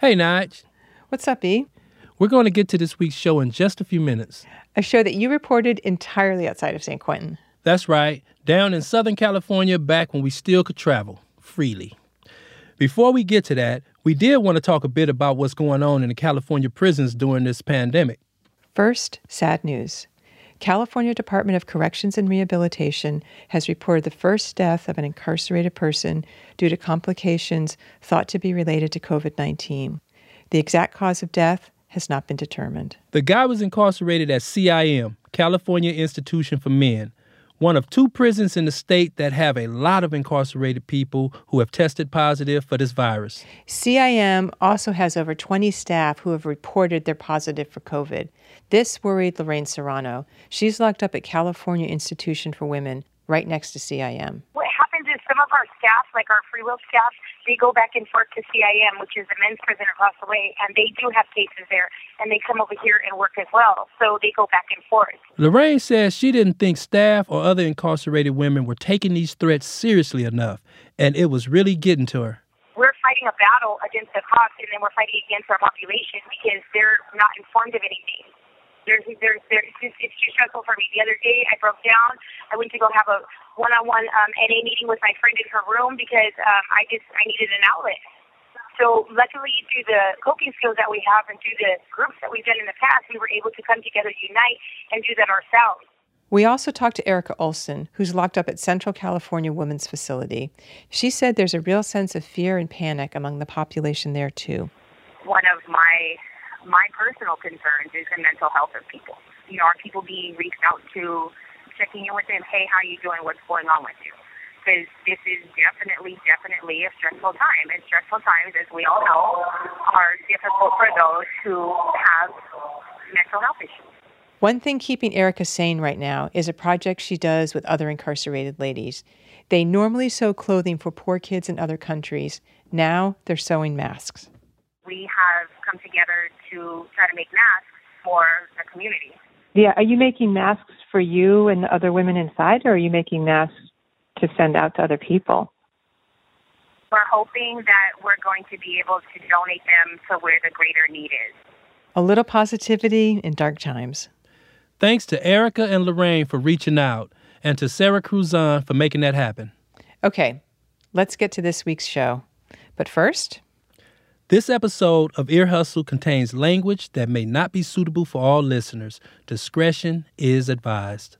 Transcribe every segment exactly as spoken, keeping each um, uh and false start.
Hey, Nige. What's up, E? We're going to get to this week's show in just a few minutes. A show that you reported entirely outside of San Quentin. That's right, down in Southern California back when we still could travel freely. Before we get to that, we did want to talk a bit about what's going on in the California prisons during this pandemic. First, sad news. California Department of Corrections and Rehabilitation has reported the first death of an incarcerated person due to complications thought to be related to covid nineteen. The exact cause of death has not been determined. The guy was incarcerated at C I M, California Institution for Men, one of two prisons in the state that have a lot of incarcerated people who have tested positive for this virus. C I M also has over twenty staff who have reported they're positive for COVID. This worried Lorraine Serrano. She's locked up at California Institution for Women, right next to C I M. What happens is some of our staff, like our free will staff, they go back and forth to C I M, which is the men's prison across the way, and they do have cases there, and they come over here and work as well. So they go back and forth. Lorraine says she didn't think staff or other incarcerated women were taking these threats seriously enough, and it was really getting to her. We're fighting a battle against the cops, and then we're fighting against our population because they're not informed of anything. There's, there's, there's, it's, just, it's too stressful for me. The other day, I broke down. I went to go have a one-on-one um, N A meeting with my friend in her room because um, I just I needed an outlet. So luckily, through the coping skills that we have and through the groups that we've done in the past, we were able to come together, unite, and do that ourselves. We also talked to Erica Olson, who's locked up at Central California Women's Facility. She said there's a real sense of fear and panic among the population there, too. One of my my personal concerns is the mental health of people. You know, are people being reached out to, checking in with them, hey, how are you doing, what's going on with you? Because this is definitely, definitely a stressful time. And stressful times, as we all know, are difficult for those who have mental health issues. One thing keeping Erica sane right now is a project she does with other incarcerated ladies. They normally sew clothing for poor kids in other countries. Now they're sewing masks. We have come together to try to make masks for the community. Yeah, are you making masks for you and the other women inside, or are you making masks to send out to other people? We're hoping that we're going to be able to donate them to where the greater need is. A little positivity in dark times. Thanks to Erica and Lorraine for reaching out, and to Sarah Cruzan for making that happen. Okay, let's get to this week's show. But first... This episode of Ear Hustle contains language that may not be suitable for all listeners. Discretion is advised.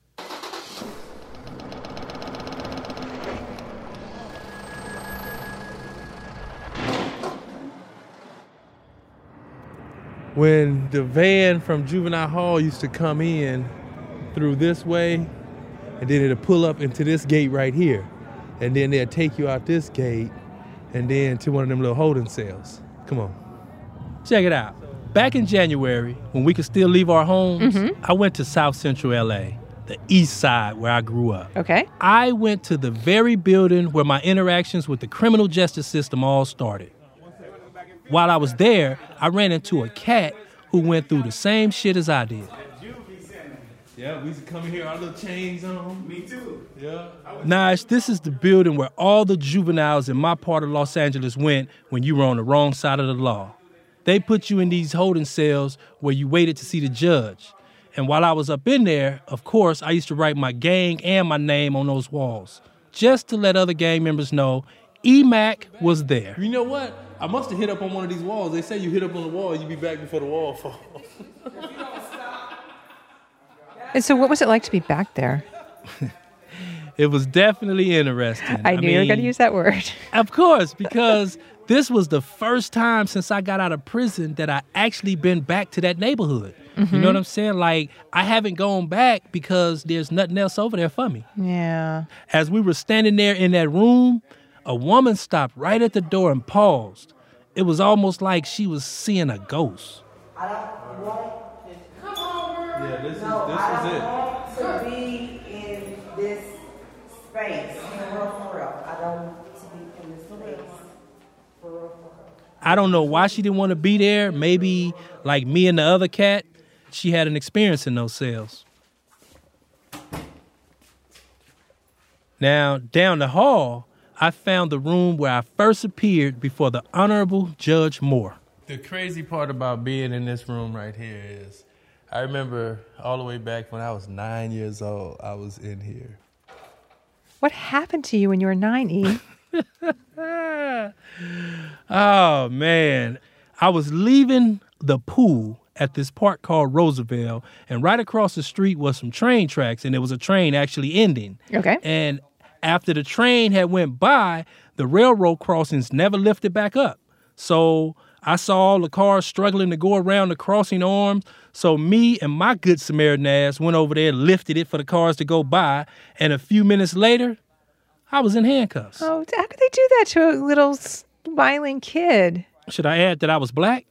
When the van from Juvenile Hall used to come in through this way, and then it'll pull up into this gate right here, and then they'll take you out this gate and then to one of them little holding cells. Come on. Check it out. Back in January, when we could still leave our homes, mm-hmm. I went to South Central L A, the east side where I grew up. Okay. I went to the very building where my interactions with the criminal justice system all started. While I was there, I ran into a cat who went through the same shit as I did. Yeah, we used to come here, our little chains on. Me too. Yeah. Nige, this is the building where all the juveniles in my part of Los Angeles went when you were on the wrong side of the law. They put you in these holding cells where you waited to see the judge. And while I was up in there, of course, I used to write my gang and my name on those walls, just to let other gang members know E MAC was there. You know what? I must have hit up on one of these walls. They say you hit up on the wall, you be back before the wall falls. And so what was it like to be back there? It was definitely interesting. I knew I mean, you were going to use that word. Of course, because this was the first time since I got out of prison that I actually been back to that neighborhood. Mm-hmm. You know what I'm saying? Like, I haven't gone back because there's nothing else over there for me. Yeah. As we were standing there in that room, a woman stopped right at the door and paused. It was almost like she was seeing a ghost. I don't want Come on, girl. Yeah, this is no, this I is it. I don't want to be in this space. For real, for real. I don't want to be in this space. For real, for real. I don't know why she didn't want to be there. Maybe like me and the other cat, she had an experience in those cells. Now, down the hall, I found the room where I first appeared before the Honorable Judge Moore. The crazy part about being in this room right here is I remember all the way back when I was nine years old, I was in here. What happened to you when you were nine, E? Oh, man. I was leaving the pool at this park called Roosevelt, and right across the street was some train tracks, and there was a train actually ending. Okay. And after the train had went by, the railroad crossings never lifted back up. So I saw all the cars struggling to go around the crossing arms. So me and my good Samaritan ass went over there and lifted it for the cars to go by. And a few minutes later, I was in handcuffs. Oh, how could they do that to a little smiling kid? Should I add that I was black?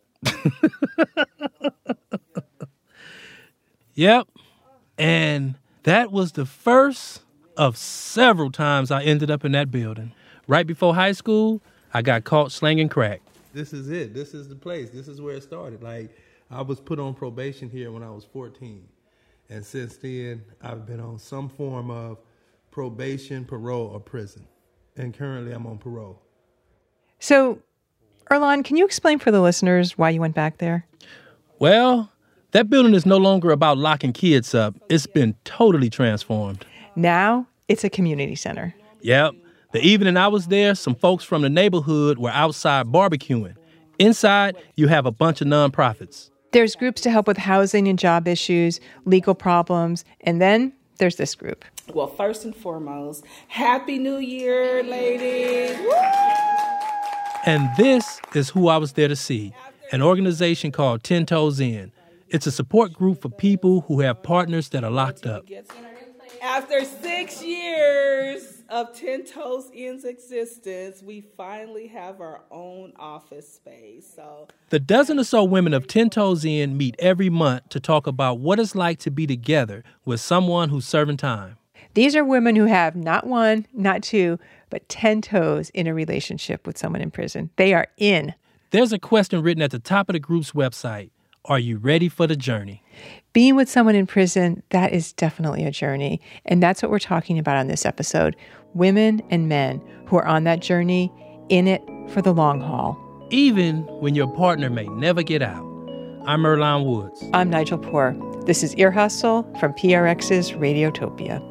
Yep. And that was the first of several times I ended up in that building. Right before high school, I got caught slanging crack. This is it. This is the place. This is where it started. Like, I was put on probation here when I was fourteen. And since then, I've been on some form of probation, parole, or prison. And currently, I'm on parole. So, Earlonne, can you explain for the listeners why you went back there? Well, that building is no longer about locking kids up. It's been totally transformed. Now, it's a community center. Yep. The evening I was there, some folks from the neighborhood were outside barbecuing. Inside, you have a bunch of nonprofits. There's groups to help with housing and job issues, legal problems, and then there's this group. Well, first and foremost, Happy New Year, ladies. Woo! And this is who I was there to see, an organization called Ten Toes In. It's a support group for people who have partners that are locked up. After six years of Ten Toes In's existence, we finally have our own office space. So the dozen or so women of Ten Toes In meet every month to talk about what it's like to be together with someone who's serving time. These are women who have not one, not two, but ten toes in a relationship with someone in prison. They are in. There's a question written at the top of the group's website. Are you ready for the journey? Being with someone in prison, that is definitely a journey. And that's what we're talking about on this episode. Women and men who are on that journey, in it for the long haul. Even when your partner may never get out. I'm Earlonne Woods. I'm Nigel Poor. This is Ear Hustle from P R X's Radiotopia.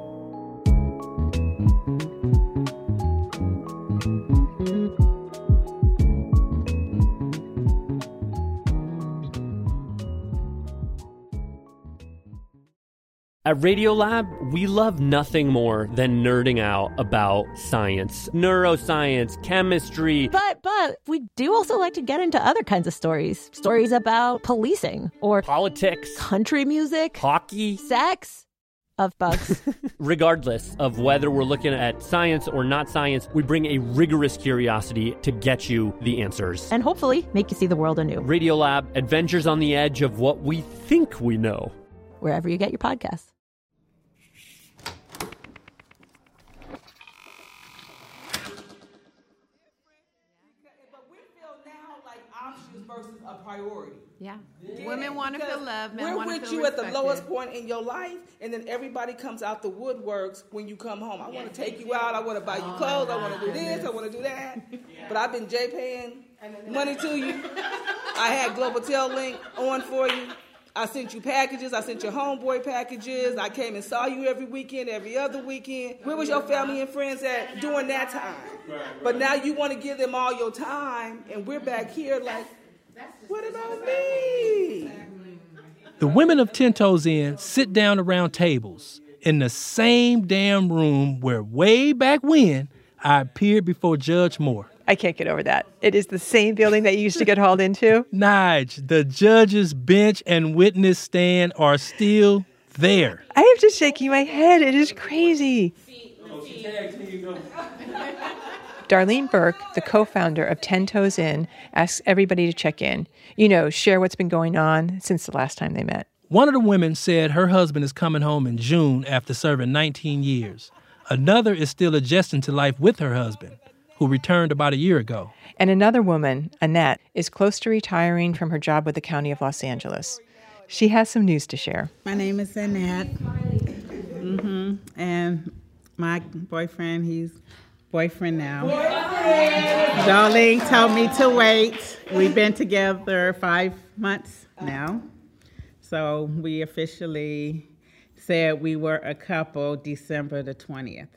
At Radiolab, we love nothing more than nerding out about science, neuroscience, chemistry. But, but, we do also like to get into other kinds of stories. Stories about policing or politics, country music, hockey, sex, of bugs. Regardless of whether we're looking at science or not science, we bring a rigorous curiosity to get you the answers. And hopefully make you see the world anew. Radiolab, adventures on the edge of what we think we know. Wherever you get your podcasts. Versus a priority. Yeah. yeah. Women want to feel loved, men We're want to with feel you respected. At the lowest point in your life, and then everybody comes out the woodworks when you come home. I want to take you out. I want to buy you clothes. I want to do this. I want to do that. Yeah. But I've been J-paying money to you. I had Global Tel Link on for you. I sent you packages. I sent your homeboy packages. I came and saw you every weekend, every other weekend. Where was your family and friends at during that time? But now you want to give them all your time, and we're back here like, what about me? The women of Ten Toes In sit down around tables in the same damn room where way back when I appeared before Judge Moore. I can't get over that. It is the same building that you used to get hauled into. Nige, the judge's bench and witness stand are still there. I am just shaking my head. It is crazy. Darlene Burke, the co-founder of Ten Toes In, asks everybody to check in. You know, share what's been going on since the last time they met. One of the women said her husband is coming home in June after serving nineteen years. Another is still adjusting to life with her husband, who returned about a year ago. And another woman, Annette, is close to retiring from her job with the County of Los Angeles. She has some news to share. My name is Annette. Mm-hmm. And my boyfriend, he's boyfriend now. Darlene told me to wait. We've been together five months now. So we officially said we were a couple December the twentieth.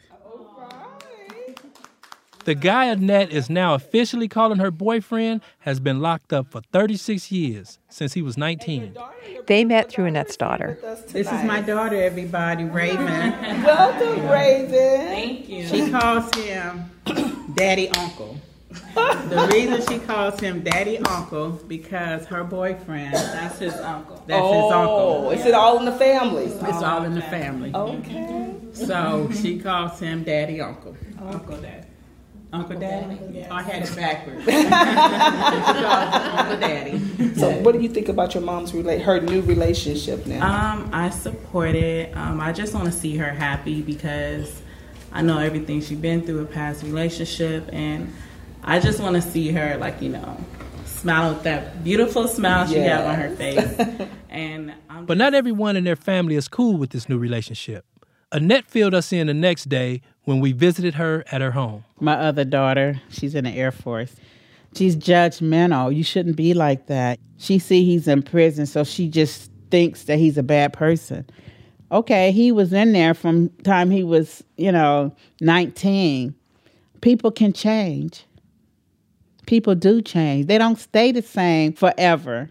The guy Annette is now officially calling her boyfriend has been locked up for thirty-six years, since he was nineteen. They met through Annette's daughter. This is my daughter, everybody, Raven. Welcome, Raven. Thank you. She calls him Daddy Uncle. The reason she calls him Daddy Uncle because her boyfriend, that's his uncle. That's oh, his uncle. Is it all in the family? It's all, all in the family. Okay. So she calls him Daddy Uncle. Oh. Uncle Daddy. Uncle Daddy? Yes. Oh, I had it backwards. Uncle Daddy. So what do you think about your mom's rela- her new relationship now? Um, I support it. Um, I just want to see her happy because I know everything she's been through a past relationship, and I just want to see her, like, you know, smile with that beautiful smile she yes. got on her face. And I'm But not everyone in their family is cool with this new relationship. Annette filled us in the next day when we visited her at her home. My other daughter, she's in the Air Force. She's judgmental. You shouldn't be like that. She see he's in prison, so she just thinks that he's a bad person. Okay, he was in there from time he was, you know, nineteen. People can change. People do change. They don't stay the same forever.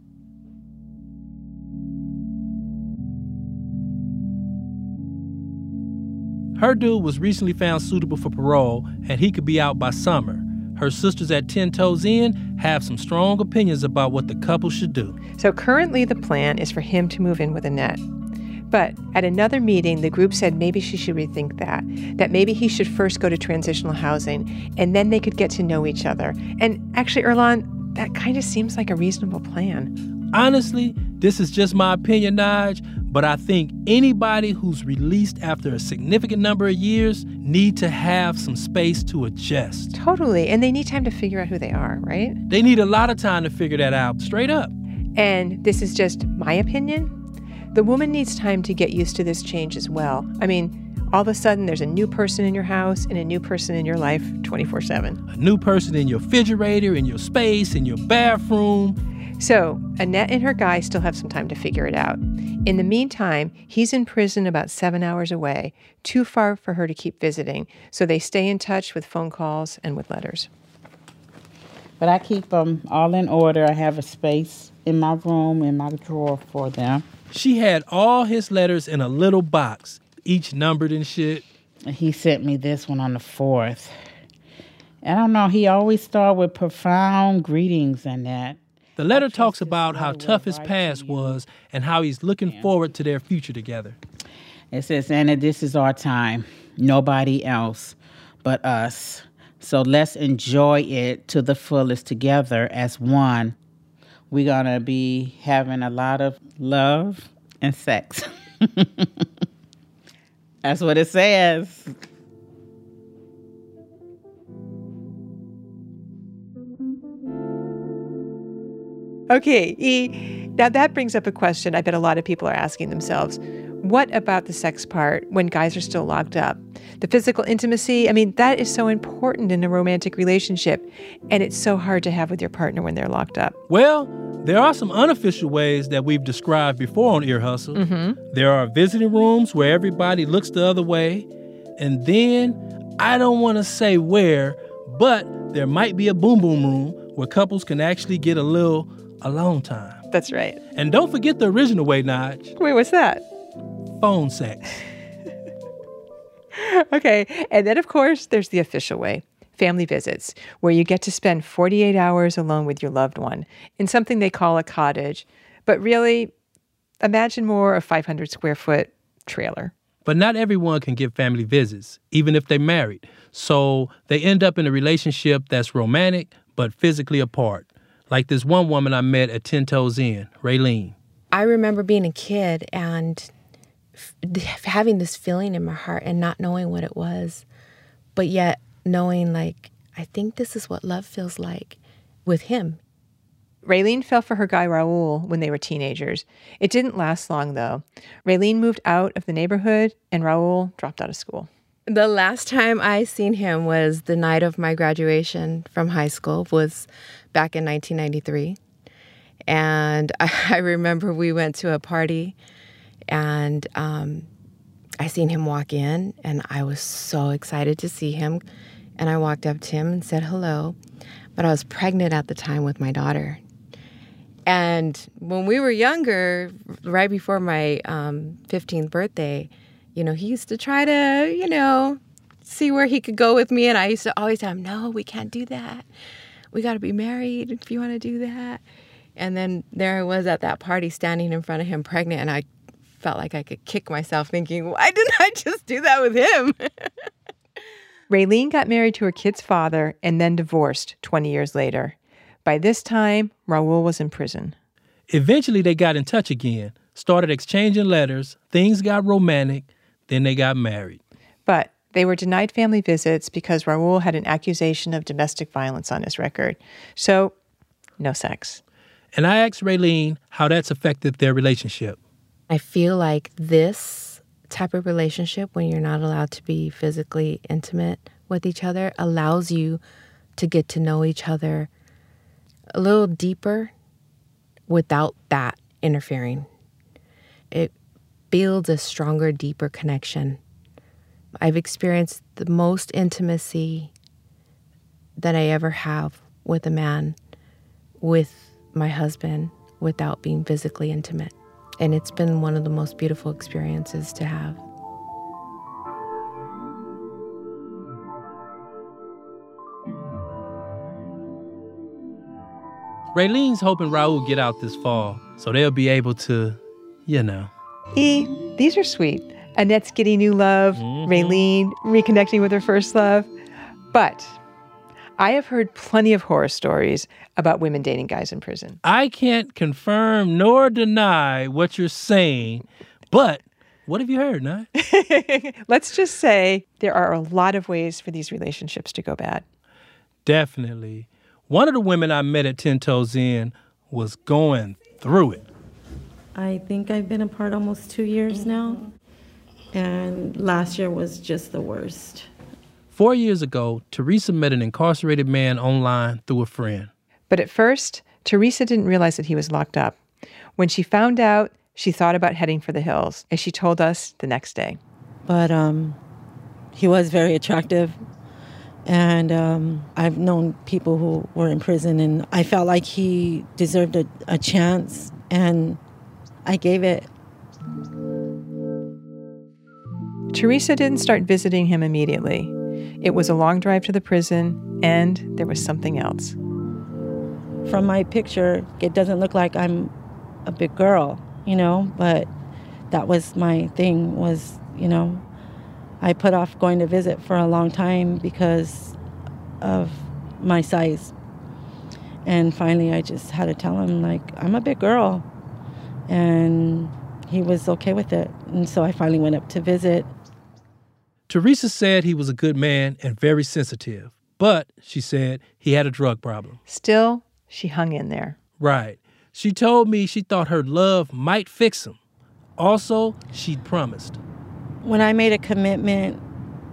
Her dude was recently found suitable for parole, and he could be out by summer. Her sisters at Ten Toes In have some strong opinions about what the couple should do. So currently the plan is for him to move in with Annette. But at another meeting, the group said maybe she should rethink that, that maybe he should first go to transitional housing, and then they could get to know each other. And actually, Earlonne, that kind of seems like a reasonable plan. Honestly, this is just my opinion, Nige, but I think anybody who's released after a significant number of years need to have some space to adjust. Totally, and they need time to figure out who they are, right? They need a lot of time to figure that out, straight up. And this is just my opinion. The woman needs time to get used to this change as well. I mean, all of a sudden there's a new person in your house and a new person in your life twenty-four seven. A new person in your refrigerator, in your space, in your bathroom. So Annette and her guy still have some time to figure it out. In the meantime, he's in prison about seven hours away, too far for her to keep visiting. So they stay in touch with phone calls and with letters. But I keep them all in order. I have a space in my room, in my drawer for them. She had all his letters in a little box, each numbered and shit. He sent me this one on the fourth. I don't know, he always started with profound greetings and that. The letter talks about how tough his past was and how he's looking yeah. forward to their future together. It says, Anna, this is our time. Nobody else but us. So let's enjoy it to the fullest together as one. We're going to be having a lot of love and sex. That's what it says. Okay, E, now that brings up a question I bet a lot of people are asking themselves. What about the sex part when guys are still locked up? The physical intimacy, I mean, that is so important in a romantic relationship, and it's so hard to have with your partner when they're locked up. Well, there are some unofficial ways that we've described before on Ear Hustle. Mm-hmm. There are visiting rooms where everybody looks the other way, and then, I don't want to say where, but there might be a boom boom room where couples can actually get a little alone time. That's right. And don't forget the original way, Nige. Wait, what's that? Phone sex. Okay, and then of course there's the official way, family visits, where you get to spend forty-eight hours alone with your loved one in something they call a cottage. But really, imagine more a five hundred square foot trailer. But not everyone can get family visits, even if they're married. So they end up in a relationship that's romantic, but physically apart. Like this one woman I met at Ten Toes In, Raylene. I remember being a kid and f- having this feeling in my heart and not knowing what it was, but yet knowing, like, I think this is what love feels like with him. Raylene fell for her guy Raul when they were teenagers. It didn't last long, though. Raylene moved out of the neighborhood, and Raul dropped out of school. The last time I seen him was the night of my graduation from high school, was back in nineteen ninety-three. And I, I remember we went to a party, and um, I seen him walk in, and I was so excited to see him. And I walked up to him and said hello. But I was pregnant at the time with my daughter. And when we were younger, right before my um, fifteenth birthday, you know, he used to try to, you know, see where he could go with me. And I used to always tell him, no, we can't do that. We got to be married if you want to do that. And then there I was at that party standing in front of him pregnant. And I felt like I could kick myself thinking, why didn't I just do that with him? Raylene got married to her kid's father and then divorced twenty years later. By this time, Raul was in prison. Eventually, they got in touch again, started exchanging letters, things got romantic, then they got married. But they were denied family visits because Raul had an accusation of domestic violence on his record. So, no sex. And I asked Raylene how that's affected their relationship. I feel like this type of relationship, when you're not allowed to be physically intimate with each other, allows you to get to know each other a little deeper without that interfering. It builds a stronger, deeper connection. I've experienced the most intimacy that I ever have with a man, with my husband, without being physically intimate. And it's been one of the most beautiful experiences to have. Raylene's hoping Raul get out this fall, so they'll be able to, you know. E, these are sweet. Annette's getting new love, mm-hmm. Raylene reconnecting with her first love. But I have heard plenty of horror stories about women dating guys in prison. I can't confirm nor deny what you're saying, but what have you heard, Nye? Let's just say there are a lot of ways for these relationships to go bad. Definitely. One of the women I met at Ten Toes In was going through it. I think I've been apart almost two years now, and last year was just the worst. Four years ago, Teresa met an incarcerated man online through a friend. But at first, Teresa didn't realize that he was locked up. When she found out, she thought about heading for the hills, as she told us the next day. But um, he was very attractive. And um, I've known people who were in prison, and I felt like he deserved a, a chance, and I gave it. Teresa didn't start visiting him immediately. It was a long drive to the prison, and there was something else. From my picture, it doesn't look like I'm a big girl, you know, but that was my thing was, you know, I put off going to visit for a long time because of my size. And finally, I just had to tell him, like, I'm a big girl. And he was okay with it. And so I finally went up to visit. Teresa said he was a good man and very sensitive. But, she said, he had a drug problem. Still, she hung in there. Right. She told me she thought her love might fix him. Also, she'd promised. When I made a commitment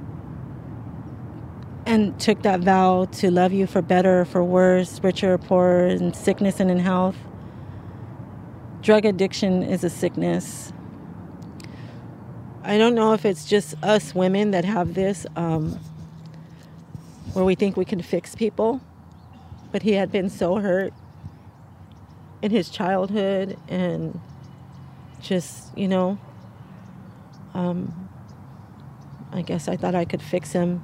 and took that vow to love you for better or for worse, richer or poorer, in sickness and in health, drug addiction is a sickness. I don't know if it's just us women that have this, um, where we think we can fix people, but he had been so hurt in his childhood and just, you know, um, I guess I thought I could fix him.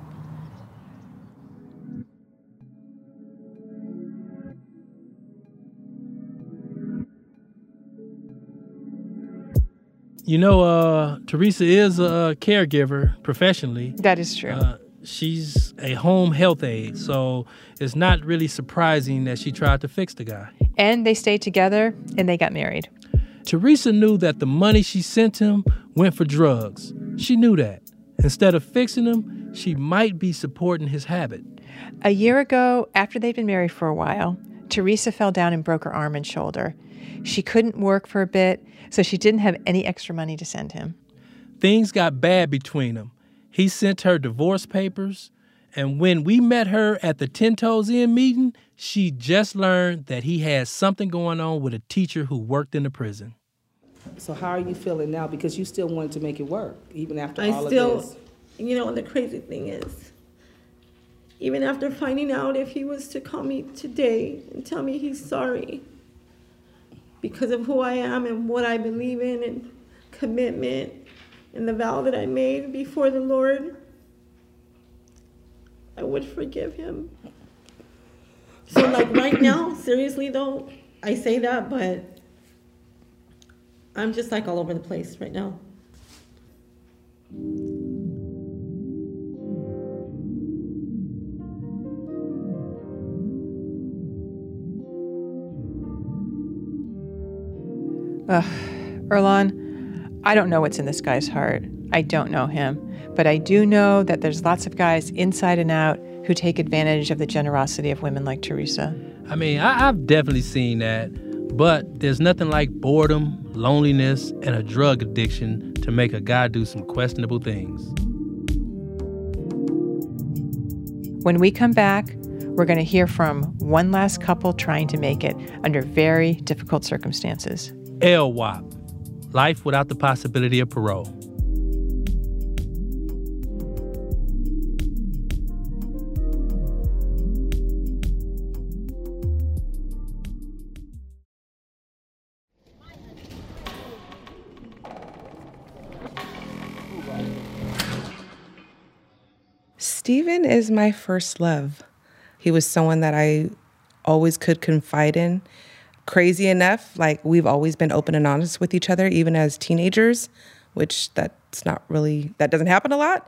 You know, uh, Teresa is a caregiver professionally. That is true. Uh, she's a home health aide, so it's not really surprising that she tried to fix the guy. And they stayed together, and they got married. Teresa knew that the money she sent him went for drugs. She knew that. Instead of fixing him, she might be supporting his habit. A year ago, after they'd been married for a while, Teresa fell down and broke her arm and shoulder. She couldn't work for a bit, so she didn't have any extra money to send him. Things got bad between them. He sent her divorce papers, and when we met her at the Ten Toes Inn meeting, she just learned that he had something going on with a teacher who worked in the prison. So how are you feeling now? Because you still wanted to make it work, even after I all still, of this. You know, and the crazy thing is, even after finding out, if he was to call me today and tell me he's sorry because of who I am and what I believe in and commitment and the vow that I made before the Lord, I would forgive him. So like right now, seriously though, I say that, but I'm just like all over the place right now. Ugh, Earlonne, I don't know what's in this guy's heart. I don't know him. But I do know that there's lots of guys inside and out who take advantage of the generosity of women like Teresa. I mean, I, I've definitely seen that. But there's nothing like boredom, loneliness, and a drug addiction to make a guy do some questionable things. When we come back, we're going to hear from one last couple trying to make it under very difficult circumstances. L W O P, life without the possibility of parole. Steven is my first love. He was someone that I always could confide in. Crazy enough, like we've always been open and honest with each other, even as teenagers, which that's not really, that doesn't happen a lot.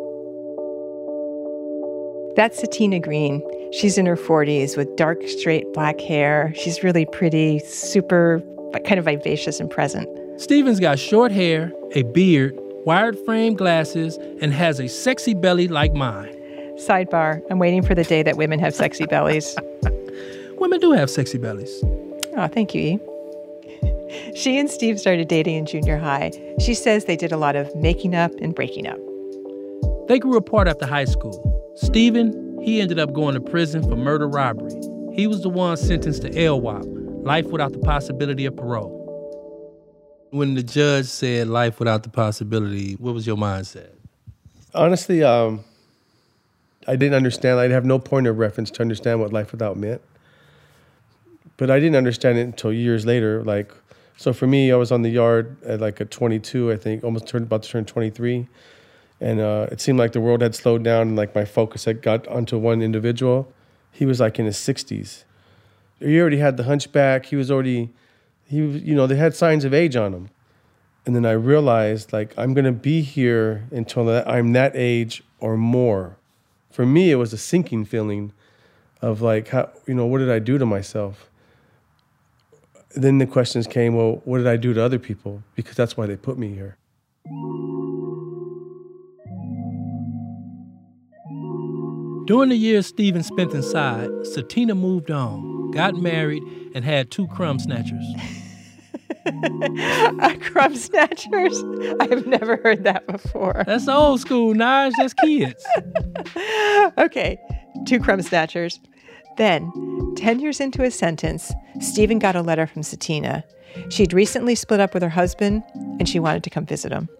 That's Satina Green. She's in her forties with dark, straight black hair. She's really pretty, super, kind of vivacious and present. Steven's got short hair, a beard, wired frame glasses, and has a sexy belly like mine. Sidebar, I'm waiting for the day that women have sexy bellies. Women do have sexy bellies. Oh, thank you, E. She and Steve started dating in junior high. She says they did a lot of making up and breaking up. They grew apart after high school. Steven, he ended up going to prison for murder robbery. He was the one sentenced to L W O P, life without the possibility of parole. When the judge said life without the possibility, what was your mindset? Honestly, um, I didn't understand. I have no point of reference to understand what life without meant. But I didn't understand it until years later. Like, so for me, I was on the yard at like a twenty-two, I think, almost turned, about to turn twenty-three. And uh, it seemed like the world had slowed down and like my focus had got onto one individual. He was like in his sixties. He already had the hunchback. He was already, he was, you know, they had signs of age on him. And then I realized like, I'm going to be here until that, I'm that age or more. For me, it was a sinking feeling of like, how, you know, what did I do to myself? Then the questions came, well, what did I do to other people? Because that's why they put me here. During the years Steven spent inside, Satina moved on, got married, and had two crumb snatchers. uh, crumb snatchers? I have never heard that before. That's old school, Naj. That's kids. Okay, two crumb snatchers. Then, ten years into his sentence, Steven got a letter from Satina. She'd recently split up with her husband, and she wanted to come visit him.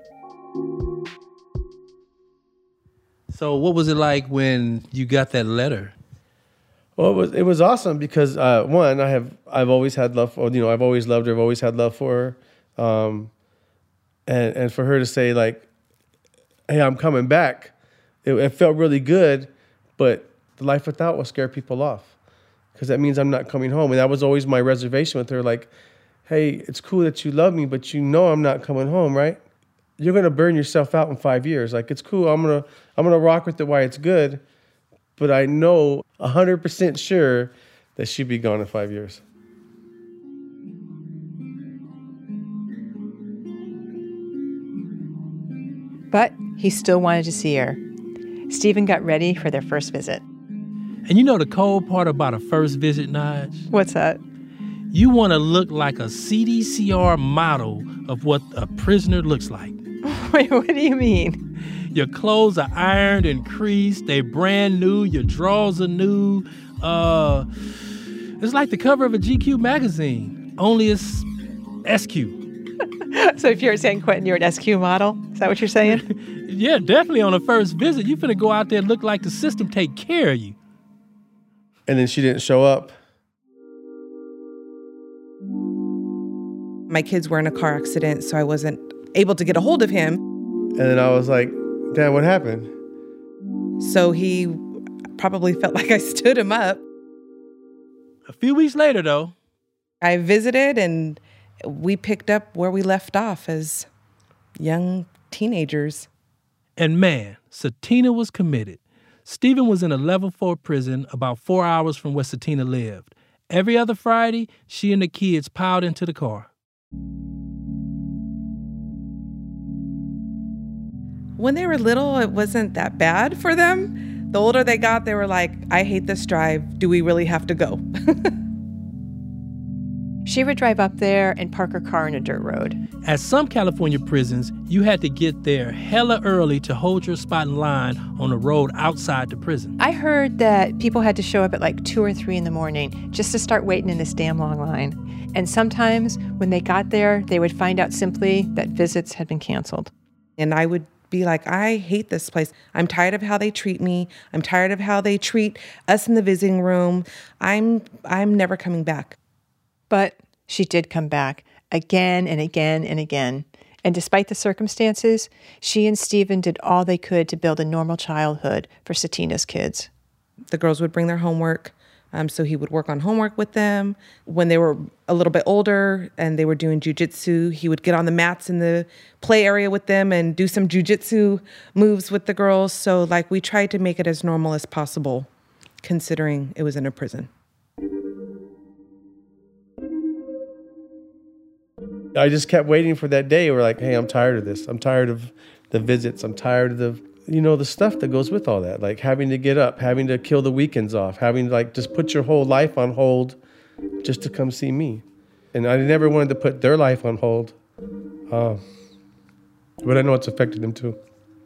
So what was it like when you got that letter? Well, it was it was awesome because uh, one, I have I've always had love for, you know, I've always loved her, I've always had love for her, um, and and for her to say like, "Hey, I'm coming back," it, it felt really good, but the life without will scare people off because that means I'm not coming home, and that was always my reservation with her. Like, "Hey, it's cool that you love me, but you know I'm not coming home, right? You're gonna burn yourself out in five years. Like, it's cool. I'm gonna I'm gonna rock with it while it's good." But I know one hundred percent sure that she'd be gone in five years. But he still wanted to see her. Steven got ready for their first visit. And you know the cold part about a first visit, Naj? What's that? You want to look like a C D C R model of what a prisoner looks like. Wait, what do you mean? Your clothes are ironed and creased. They brand new. Your drawers are new. Uh, it's like the cover of a G Q magazine, only it's S Q. So if you're saying, Quentin, you're an S Q model? Is that what you're saying? Yeah, definitely on the first visit. You finna go out there and look like the system take care of you. And then she didn't show up. My kids were in a car accident, so I wasn't able to get a hold of him. And then I was like, Dad, what happened? So he probably felt like I stood him up. A few weeks later, though. I visited and we picked up where we left off as young teenagers. And man, Satina was committed. Stephen was in a level four prison about four hours from where Satina lived. Every other Friday, she and the kids piled into the car. When they were little, it wasn't that bad for them. The older they got, they were like, I hate this drive. Do we really have to go? She would drive up there and park her car in a dirt road. At some California prisons, you had to get there hella early to hold your spot in line on the road outside the prison. I heard that people had to show up at like two or three in the morning just to start waiting in this damn long line. And sometimes when they got there, they would find out simply that visits had been canceled. And I would be like, I hate this place. I'm tired of how they treat me. I'm tired of how they treat us in the visiting room. I'm I'm never coming back. But she did come back again and again and again. And despite the circumstances, she and Stephen did all they could to build a normal childhood for Satina's kids. The girls would bring their homework, um, so he would work on homework with them. When they were a little bit older and they were doing jujitsu, he would get on the mats in the play area with them and do some jujitsu moves with the girls. So, like, we tried to make it as normal as possible, considering it was in a prison. I just kept waiting for that day. We're like, hey, I'm tired of this. I'm tired of the visits. I'm tired of the, you know, the stuff that goes with all that. Like having to get up, having to kill the weekends off, having to like just put your whole life on hold just to come see me. And I never wanted to put their life on hold. Uh, but I know it's affected them too.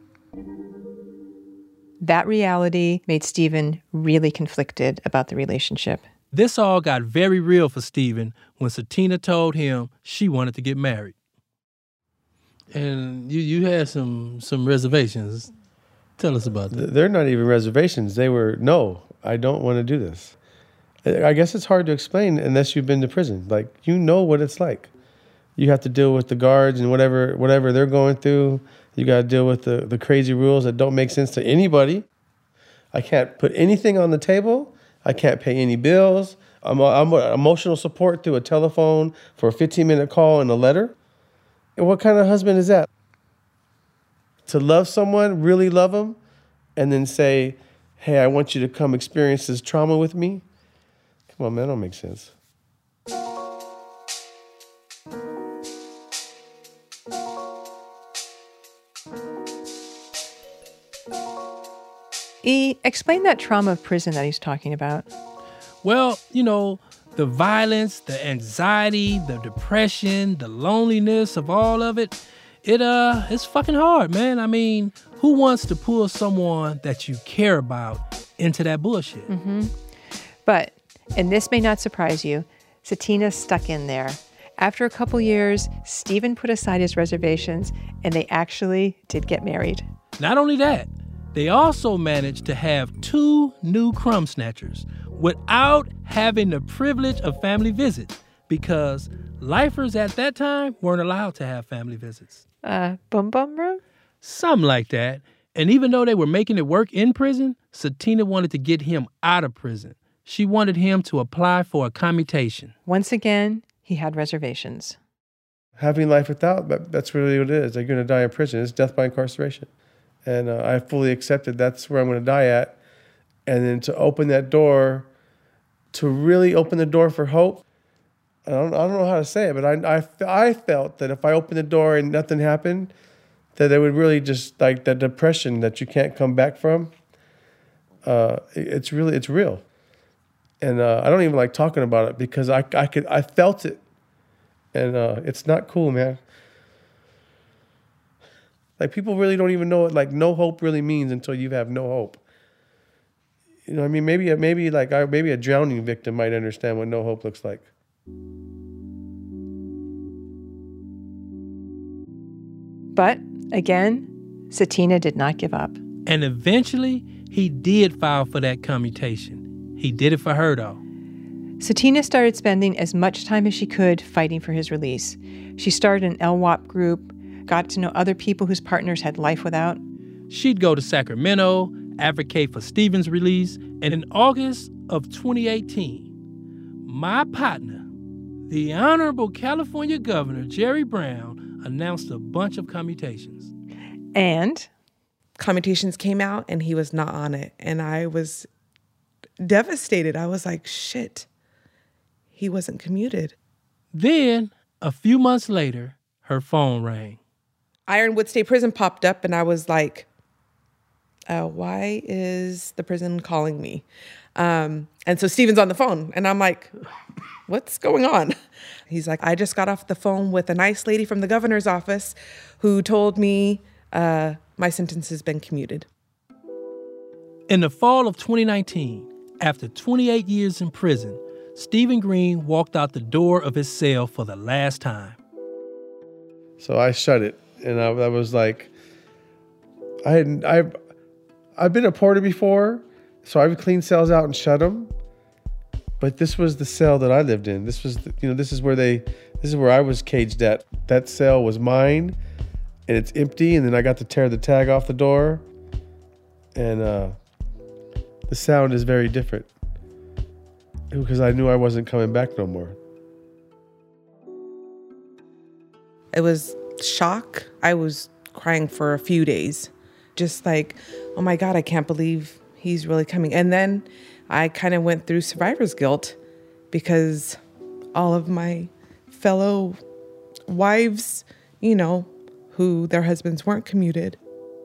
That reality made Stephen really conflicted about the relationship. This all got very real for Stephen when Satina told him she wanted to get married. And you, you had some some reservations. Tell us about that. They're not even reservations. They were, no, I don't want to do this. I guess it's hard to explain unless you've been to prison. Like, you know what it's like. You have to deal with the guards and whatever whatever they're going through. You got to deal with the, the crazy rules that don't make sense to anybody. I can't put anything on the table. I can't pay any bills. I'm, I'm emotional support through a telephone for a fifteen-minute call and a letter. And what kind of husband is that? To love someone, really love them, and then say, hey, I want you to come experience this trauma with me? Come on, man, that don't make sense. E, explain that trauma of prison that he's talking about. Well, you know, the violence, the anxiety, the depression, the loneliness of all of it, it uh, it's fucking hard, man. I mean, who wants to pull someone that you care about into that bullshit? Mm-hmm. But, and this may not surprise you, Satina's stuck in there. After a couple years, Stephen put aside his reservations, and they actually did get married. Not only that, they also managed to have two new crumb snatchers without having the privilege of family visits, because lifers at that time weren't allowed to have family visits. Uh, bum bum room? Something like that. And even though they were making it work in prison, Satina wanted to get him out of prison. She wanted him to apply for a commutation. Once again, he had reservations. Having life without, that, that's really what it is. They're going to die in prison. It's death by incarceration. And uh, I fully accepted that's where I'm going to die at. And then to open that door, to really open the door for hope, I don't, I don't know how to say it, but I, I, I felt that if I opened the door and nothing happened, that it would really just, like that depression that you can't come back from, uh, it's really, it's real. And uh, I don't even like talking about it because I, I, could, I felt it. And uh, it's not cool, man. Like, people really don't even know what, like, no hope really means until you have no hope. You know what I mean? Maybe, maybe like, I, maybe a drowning victim might understand what no hope looks like. But, again, Satina did not give up. And eventually, he did file for that commutation. He did it for her, though. Satina started spending as much time as she could fighting for his release. She started an L W A P group, got to know other people whose partners had life without. She'd go to Sacramento, advocate for Stephen's release, and in August of twenty eighteen, my partner, the Honorable California Governor Jerry Brown, announced a bunch of commutations. And? Commutations came out and he was not on it. And I was devastated. I was like, shit, he wasn't commuted. Then, a few months later, her phone rang. Ironwood State Prison popped up and I was like, uh, why is the prison calling me? Um, and so Stephen's on the phone and I'm like, what's going on? He's like, I just got off the phone with a nice lady from the governor's office who told me uh, my sentence has been commuted. In the fall of twenty nineteen, after twenty-eight years in prison, Stephen Green walked out the door of his cell for the last time. So I shut it, and I, I was like, I had I've I've been a porter before, so I've cleaned cells out and shut them. But this was the cell that I lived in. This was, the, you know, this is where they, this is where I was caged at. That cell was mine, and it's empty. And then I got to tear the tag off the door, and uh, the sound is very different because I knew I wasn't coming back no more. It was shock. I was crying for a few days, just like, oh my God, I can't believe he's really coming. And then I kind of went through survivor's guilt because all of my fellow wives, you know, who their husbands weren't commuted.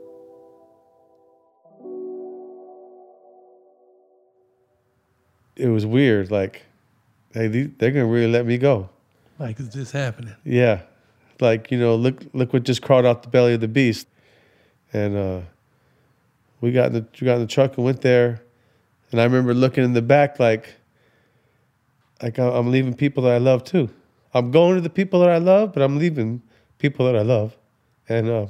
It was weird. Like, hey, they're going to really let me go. Like, is this happening? Yeah. Like, you know, look look what just crawled out the belly of the beast. And uh, we got in the we got in the truck and went there. And I remember looking in the back like, like I'm leaving people that I love too. I'm going to the people that I love, but I'm leaving people that I love. And uh,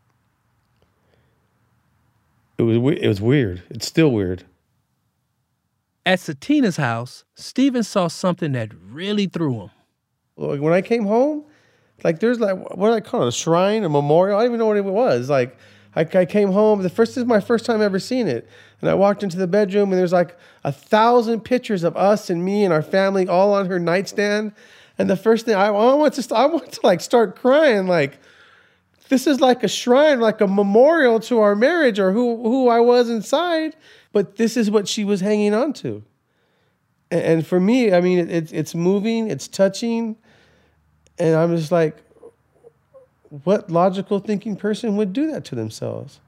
it was it was weird. It's still weird. At Satina's house, Stephen saw something that really threw him. Like when I came home, like there's like, what do I call it, a shrine, a memorial? I don't even know what it was. Like I, I came home, the first, this is my first time ever seeing it. And I walked into the bedroom and there's like a thousand pictures of us and me and our family all on her nightstand. And the first thing I, I want to, I want to like start crying. Like, this is like a shrine, like a memorial to our marriage or who, who I was inside. But this is what she was hanging on to. And, and for me, I mean, it, it's it's moving, it's touching. And I'm just like, what logical thinking person would do that to themselves?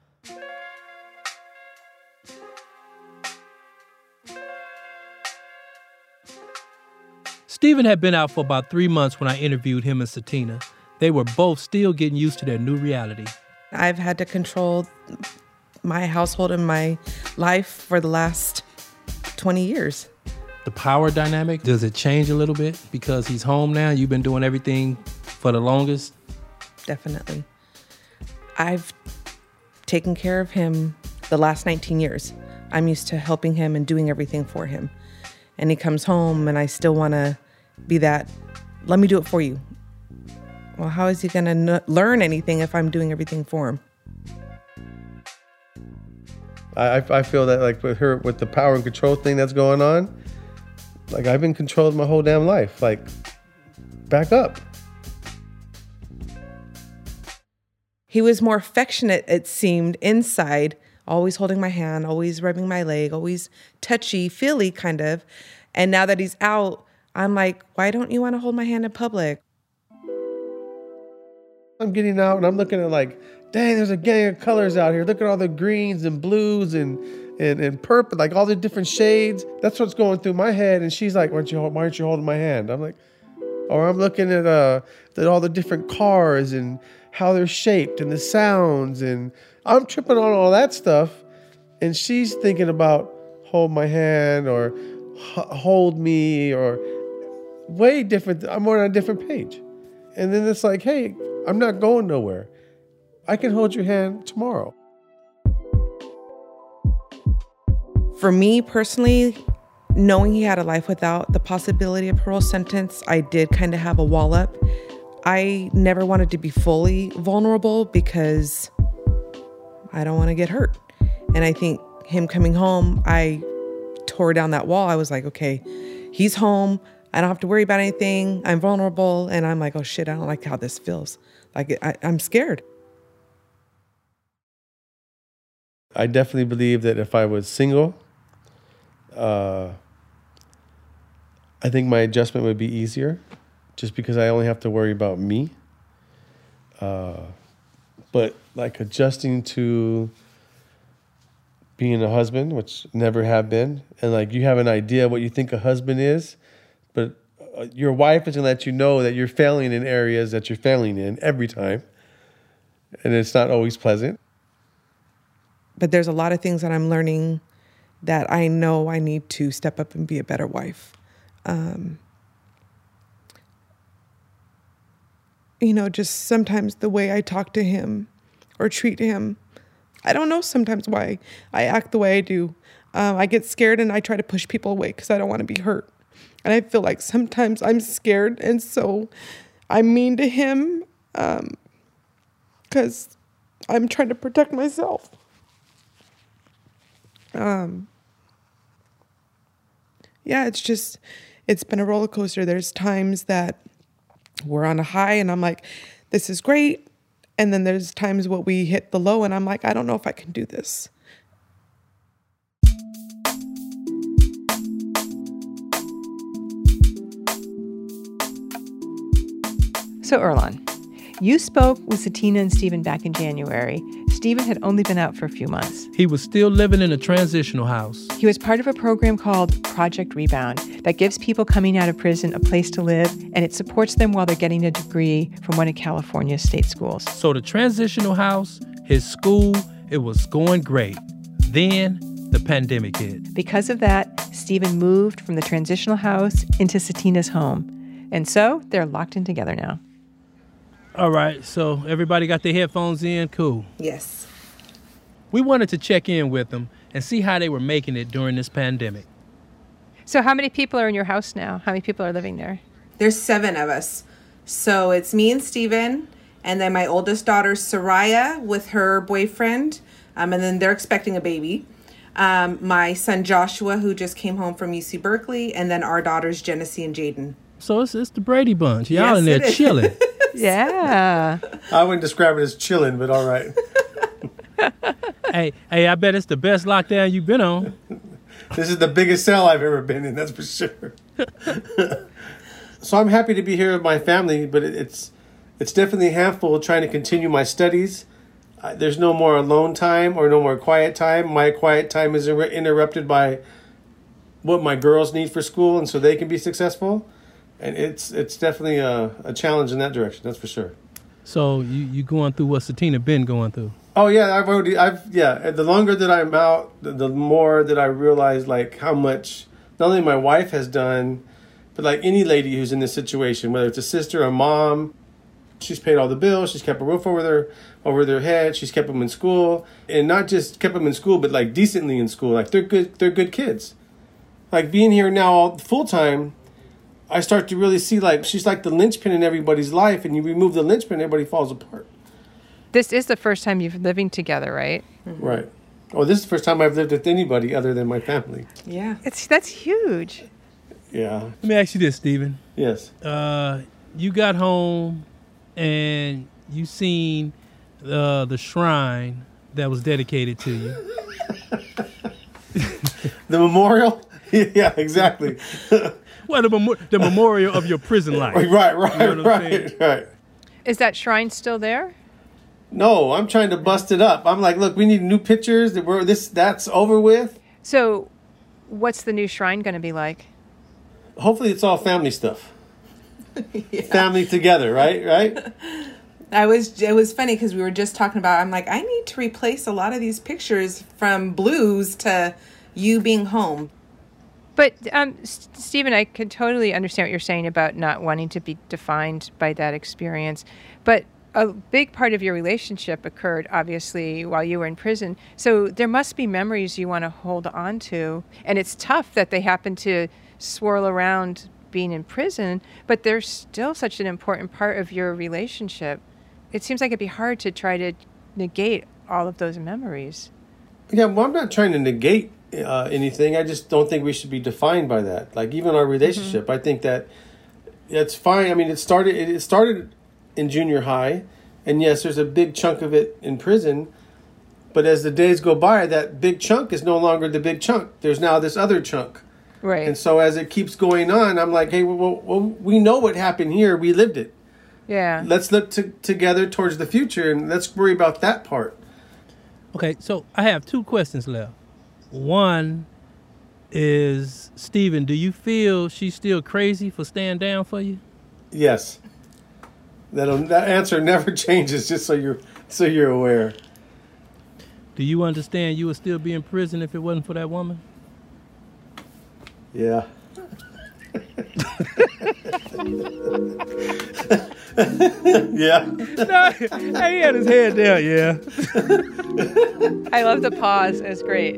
Stephen had been out for about three months when I interviewed him and Satina. They were both still getting used to their new reality. I've had to control my household and my life for the last twenty years. The power dynamic, does it change a little bit because he's home now? You've been doing everything for the longest? Definitely. I've taken care of him the last nineteen years. I'm used to helping him and doing everything for him. And he comes home and I still want to be that, let me do it for you. Well, how is he going to n- learn anything if I'm doing everything for him? I, I feel that like with her, with the power and control thing that's going on, like I've been controlled my whole damn life. Like, back up. He was more affectionate, it seemed, inside, always holding my hand, always rubbing my leg, always touchy, feely kind of. And now that he's out, I'm like, why don't you want to hold my hand in public? I'm getting out and I'm looking at like, dang, there's a gang of colors out here. Look at all the greens and blues and and, and purple, like all the different shades. That's what's going through my head. And she's like, why aren't you, why aren't you holding my hand? I'm like, or I'm looking at uh at all the different cars and how they're shaped and the sounds. And I'm tripping on all that stuff. And she's thinking about hold my hand or h- hold me or way different. I'm on a different page. And then it's like, hey, I'm not going nowhere. I can hold your hand tomorrow. For me personally, knowing he had a life without the possibility of parole sentence, I did kind of have a wall up. I never wanted to be fully vulnerable because I don't want to get hurt. And I think him coming home, I tore down that wall. I was like, okay, he's home. I don't have to worry about anything. I'm vulnerable. And I'm like, oh shit, I don't like how this feels. Like I, I'm scared. I definitely believe that if I was single, uh, I think my adjustment would be easier just because I only have to worry about me. Uh, but like adjusting to being a husband, which never have been, and like you have an idea what you think a husband is, but your wife is going to let you know that you're failing in areas that you're failing in every time. And it's not always pleasant. But there's a lot of things that I'm learning that I know I need to step up and be a better wife. Um, you know, just sometimes the way I talk to him or treat him, I don't know sometimes why I act the way I do. Um, I get scared and I try to push people away because I don't want to be hurt. And I feel like sometimes I'm scared, and so I'm mean to him because um, I'm trying to protect myself. Um, yeah, it's just, it's been a roller coaster. There's times that we're on a high and I'm like, this is great. And then there's times where we hit the low and I'm like, I don't know if I can do this. So, Earlonne, you spoke with Satina and Stephen back in January. Stephen had only been out for a few months. He was still living in a transitional house. He was part of a program called Project Rebound that gives people coming out of prison a place to live, and it supports them while they're getting a degree from one of California's state schools. So the transitional house, his school, it was going great. Then the pandemic hit. Because of that, Stephen moved from the transitional house into Satina's home. And so they're locked in together now. All right, so everybody got their headphones in? Cool. Yes. We wanted to check in with them and see how they were making it during this pandemic. So how many people are in your house now? How many people are living there? There's seven of us. So it's me and Steven, and then my oldest daughter, Soraya, with her boyfriend, um, and then they're expecting a baby. Um, my son, Joshua, who just came home from U C Berkeley, and then our daughters, Genesee and Jaden. So it's, it's the Brady Bunch. Y'all Yes, in there chilling. Yeah. I wouldn't describe it as chilling, but all right. hey, hey, I bet it's the best lockdown you've been on. This is the biggest cell I've ever been in, that's for sure. So I'm happy to be here with my family, but it, it's it's definitely a handful trying to continue my studies. Uh, there's no more alone time or no more quiet time. My quiet time is ir- interrupted by what my girls need for school, and so they can be successful. And it's it's definitely a, a challenge in that direction, that's for sure. So you you going through what Satina been going through? Oh yeah, I've already I've yeah. The longer that I'm out, the, the more that I realize like how much not only my wife has done, but like any lady who's in this situation, whether it's a sister or a mom, she's paid all the bills, she's kept a roof over their over their head, she's kept them in school, and not just kept them in school, but like decently in school. Like they're good they're good kids. Like being here now full time, I start to really see like she's like the linchpin in everybody's life, and you remove the linchpin, everybody falls apart. This is the first time you've living together, right? Mm-hmm. Right. Oh, this is the first time I've lived with anybody other than my family. Yeah. It's that's huge. Yeah. Let me ask you this, Stephen. Yes. Uh, you got home and you seen uh, the shrine that was dedicated to you. The memorial? Yeah, exactly. Well, the, mem- the memorial of your prison life. Right, right, You know what I'm right, saying? right. Is that shrine still there? No, I'm trying to bust it up. I'm like, look, we need new pictures. That we're this that's over with. So, what's the new shrine going to be like? Hopefully, it's all family stuff. Yeah. Family together, right? Right. I was, it was funny because we were just talking about, I'm like, I need to replace a lot of these pictures from blues to you being home. But, um, S- Stephen, I could totally understand what you're saying about not wanting to be defined by that experience. But a big part of your relationship occurred, obviously, while you were in prison. So there must be memories you want to hold on to. And it's tough that they happen to swirl around being in prison, but they're still such an important part of your relationship. It seems like it'd be hard to try to negate all of those memories. Yeah, well, I'm not trying to negate uh, anything. I just don't think we should be defined by that. Like, even our relationship, mm-hmm. I think that it's fine. I mean, it started, it started in junior high, and yes, there's a big chunk of it in prison, but as the days go by, that big chunk is no longer the big chunk. There's now this other chunk. Right. And so as it keeps going on, I'm like, hey, well, well we know what happened here. We lived it. Yeah. Let's look to, together towards the future, and let's worry about that part. Okay, so I have two questions left. One is, Stephen, do you feel she's still crazy for staying down for you? Yes. That that answer never changes, just so you're so you're aware. Do you understand you would still be in prison if it wasn't for that woman? Yeah. Yeah. No, he had his head down, yeah. I love the pause. It's great.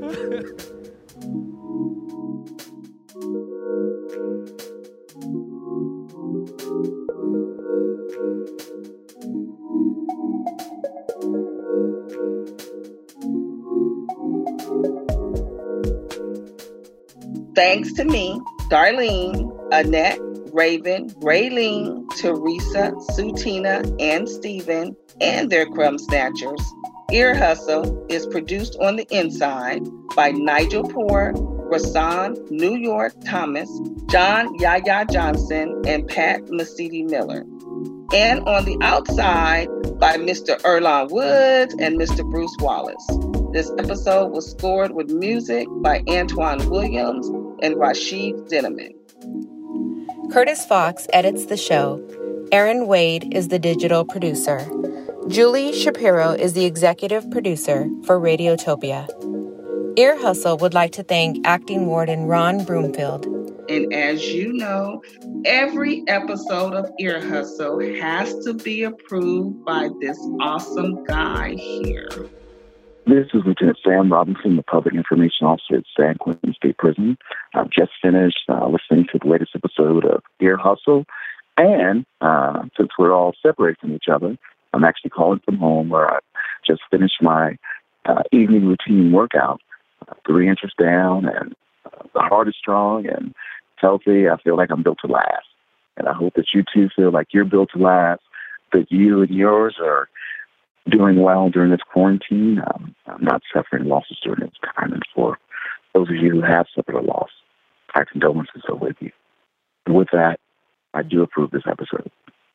Thanks to me, Darlene, Annette, Raven, Raylene, Teresa, Sutina, and Stephen, and their crumb snatchers, Ear Hustle is produced on the inside by Nigel Poor, Rasan New York Thomas, John Yaya Johnson, and Pat Mesiti Miller. And on the outside by Mister Erlon Woods and Mister Bruce Wallace. This episode was scored with music by Antoine Williams and Rashid Zinneman. Curtis Fox edits the show. Aaron Wade is the digital producer. Julie Shapiro is the executive producer for Radiotopia. Ear Hustle would like to thank acting warden Ron Broomfield. And as you know, every episode of Ear Hustle has to be approved by this awesome guy here. This is Lieutenant Sam Robinson, the Public Information Officer at San Quentin State Prison. I've just finished uh, listening to the latest episode of Ear Hustle. And uh, since we're all separated from each other, I'm actually calling from home where I just finished my uh, evening routine workout. Uh, three inches down, and uh, the heart is strong and healthy. I feel like I'm built to last. And I hope that you too feel like you're built to last, that you and yours are doing well during this quarantine. Um, I'm not suffering losses during this time. And for those of you who have suffered a loss, our condolences are with you. And with that, I do approve this episode.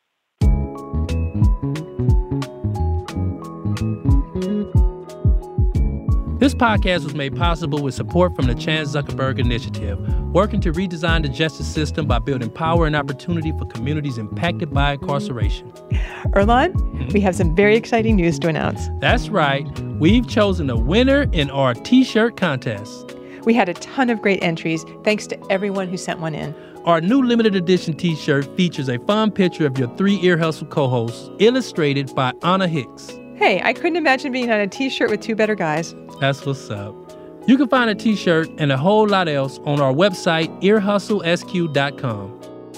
This podcast was made possible with support from the Chan Zuckerberg Initiative, working to redesign the justice system by building power and opportunity for communities impacted by incarceration. Erlon, we have some very exciting news to announce. That's right. We've chosen a winner in our t-shirt contest. We had a ton of great entries, thanks to everyone who sent one in. Our new limited edition t-shirt features a fun picture of your three Ear Hustle co-hosts, illustrated by Anna Hicks. Hey, I couldn't imagine being on a t-shirt with two better guys. That's what's up. You can find a t-shirt and a whole lot else on our website, ear hustle s q dot com.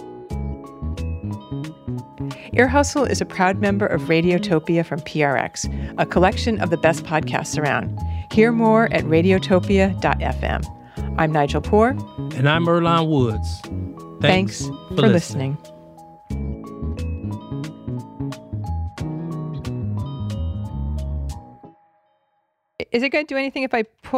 Ear Hustle is a proud member of Radiotopia from P R X, a collection of the best podcasts around. Hear more at radiotopia dot f m. I'm Nigel Poor. And I'm Erlon Woods. Thanks, Thanks for, for listening. listening. Is it going to do anything if I pull?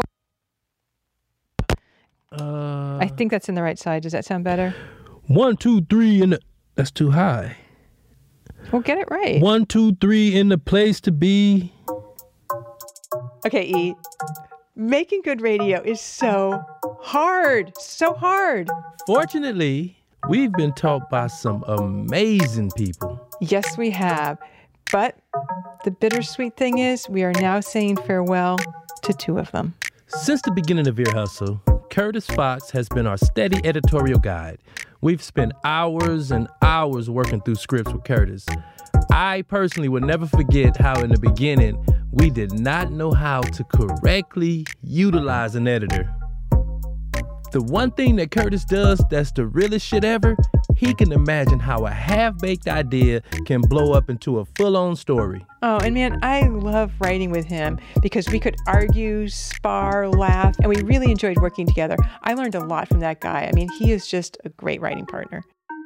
Uh, I think that's in the right side. Does that sound better? One, two, three in the... That's too high. Well, get it right. One, two, three in the place to be. Okay, E. Making good radio is so hard. So hard. Fortunately, we've been taught by some amazing people. Yes, we have. But the bittersweet thing is we are now saying farewell to two of them. Since the beginning of Ear Hustle, Curtis Fox has been our steady editorial guide. We've spent hours and hours working through scripts with Curtis. I personally will never forget how in the beginning, we did not know how to correctly utilize an editor. The one thing that Curtis does that's the realest shit ever, he can imagine how a half-baked idea can blow up into a full-on story. Oh, and man, I love writing with him because we could argue, spar, laugh, and we really enjoyed working together. I learned a lot from that guy. I mean, he is just a great writing partner.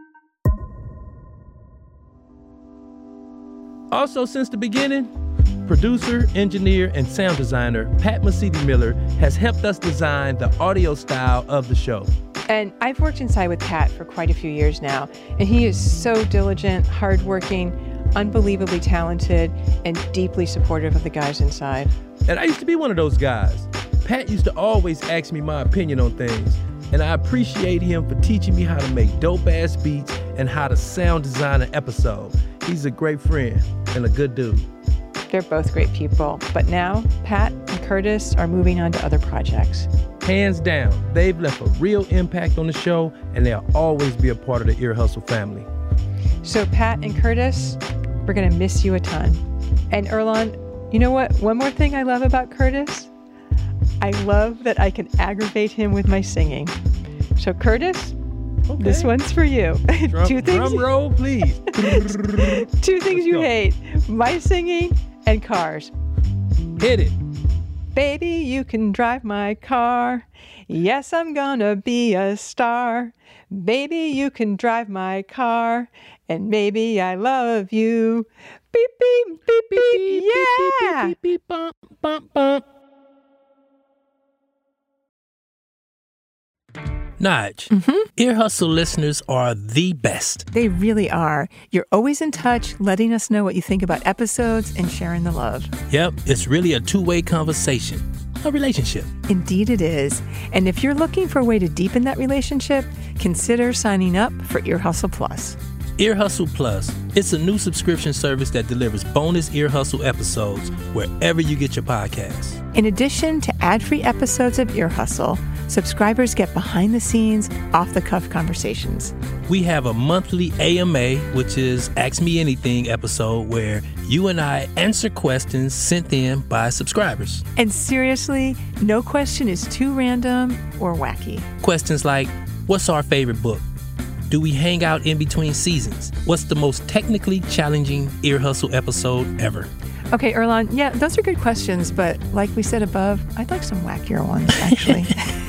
Also, since the beginning, producer, engineer, and sound designer Pat Mesiti-Miller has helped us design the audio style of the show. And I've worked inside with Pat for quite a few years now, and he is so diligent, hardworking, unbelievably talented, and deeply supportive of the guys inside. And I used to be one of those guys. Pat used to always ask me my opinion on things, and I appreciate him for teaching me how to make dope-ass beats and how to sound design an episode. He's a great friend and a good dude. They're both great people, but now Pat and Curtis are moving on to other projects. Hands down, they've left a real impact on the show, and they'll always be a part of the Ear Hustle family. So Pat and Curtis, we're gonna miss you a ton. And Earlonne, you know what? One more thing I love about Curtis? I love that I can aggravate him with my singing. So Curtis, okay. This one's for you. Drum, Two things. Drum roll, please. Two things you hate: my singing and cars. Hit it. Baby, you can drive my car. Yes, I'm gonna be a star. Baby, you can drive my car. And maybe I love you. Beep, beep, beep, beep, beep, yeah. Beep, beep, beep, bump, bump, bump. Nige, mm-hmm. Ear Hustle listeners are the best. They really are. You're always in touch, letting us know what you think about episodes and sharing the love. Yep, it's really a two-way conversation, a relationship. Indeed it is. And if you're looking for a way to deepen that relationship, consider signing up for Ear Hustle Plus. Ear Hustle Plus. It's a new subscription service that delivers bonus Ear Hustle episodes wherever you get your podcasts. In addition to ad-free episodes of Ear Hustle, subscribers get behind-the-scenes, off-the-cuff conversations. We have a monthly A M A, which is Ask Me Anything episode, where you and I answer questions sent in by subscribers. And seriously, no question is too random or wacky. Questions like, what's our favorite book? Do we hang out in between seasons? What's the most technically challenging Ear Hustle episode ever? Okay, Earlonne, yeah, those are good questions, but like we said above, I'd like some wackier ones, actually.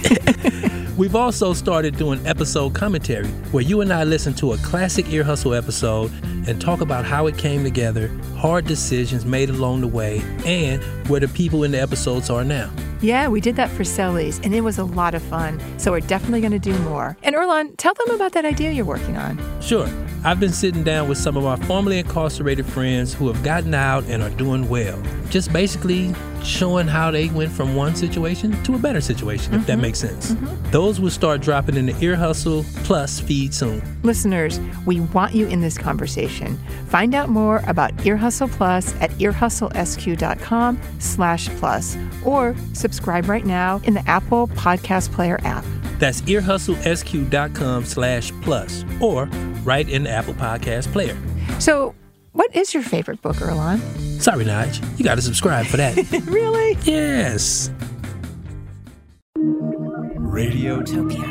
We've also started doing episode commentary, where you and I listen to a classic Ear Hustle episode and talk about how it came together, hard decisions made along the way, and where the people in the episodes are now. Yeah, we did that for Sellies, and it was a lot of fun, so we're definitely going to do more. And Earlonne, tell them about that idea you're working on. Sure. I've been sitting down with some of our formerly incarcerated friends who have gotten out and are doing well. Just basically showing how they went from one situation to a better situation, mm-hmm. if that makes sense. Mm-hmm. Those will start dropping in the Ear Hustle Plus feed soon. Listeners, we want you in this conversation. Find out more about Ear Hustle Plus at earhustlesq.com slash plus or subscribe right now in the Apple Podcast Player app. That's earhustlesq.com slash plus or right in the Apple Podcast Player. So, what is your favorite book, Earlonne? Sorry, Nige. You got to subscribe for that. Really? Yes. Radiotopia.